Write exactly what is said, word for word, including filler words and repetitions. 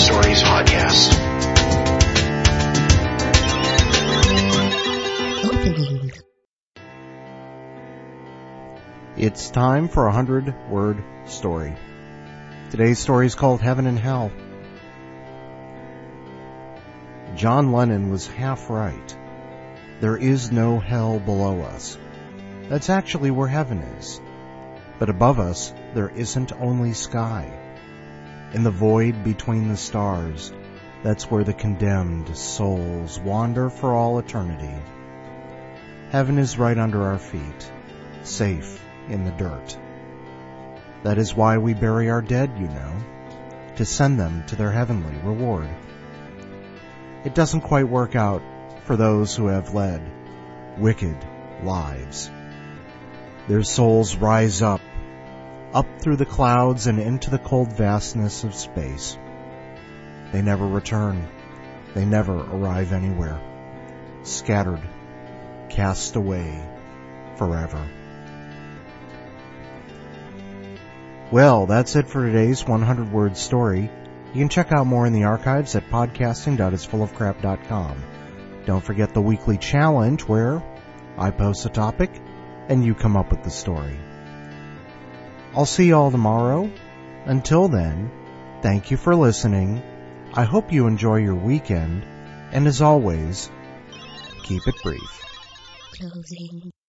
Stories podcast. Opening. It's time for a hundred-word story. Today's story is called Heaven and Hell. John Lennon was half right. There is no hell below us. That's actually where heaven is. But above us, there isn't only sky. In the void between the stars, that's where the condemned souls wander for all eternity. Heaven is right under our feet, safe in the dirt. That is why we bury our dead, you know, to send them to their heavenly reward. It doesn't quite work out for those who have led wicked lives. Their souls rise up, up through the clouds and into the cold vastness of space. They never return. They never arrive anywhere. Scattered, cast away forever. Well, that's it for today's hundred-word story. You can check out more in the archives at podcasting dot is full of crap dot com. Don't forget the weekly challenge where I post a topic and you come up with the story. I'll see you all tomorrow. Until then, thank you for listening. I hope you enjoy your weekend. And as always, keep it brief. Closing.